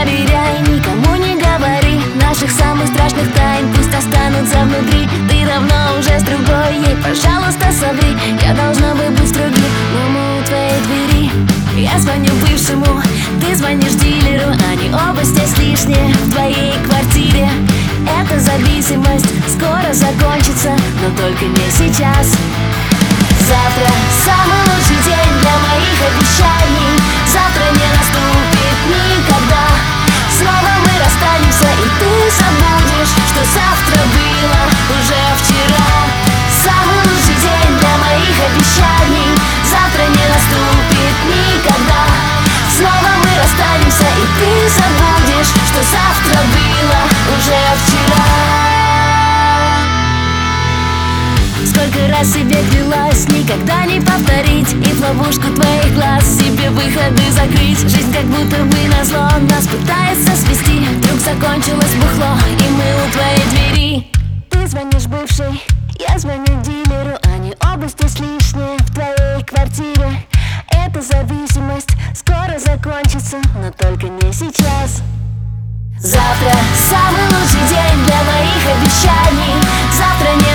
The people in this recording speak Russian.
доверяй, никому не говори наших самых страшных тайн, пусть останутся внутри. Ты давно уже с другой, ей, пожалуйста, соври. Я должна бы быть строгой, но мы у твоей двери. Я звоню бывшему, ты звонишь дилеру, они оба здесь лишние в твоей квартире. Эта зависимость скоро закончится, но только не сейчас. Завтра самый лучший день для моих обещаний. Завтра не наступит никогда. Снова мы расстанемся, и ты забудешь, что завтра было уже вчера. Самый лучший день для моих обещаний. Завтра не наступит никогда. Снова мы расстанемся, и ты забудешь, что завтра было уже вчера. Сколько раз себе клялась никогда не повторить, и в ловушку твоих глаз себе выходы закрыть. Жизнь как будто бы назло нас пытается свести. Вдруг закончилось бухло, и мы у твоей двери. Ты звонишь бывшей, я звоню дилеру, они оба здесь лишние в твоей квартире. Эта зависимость скоро закончится, но только не сейчас. Завтра самый лучший день для моих обещаний. Завтра не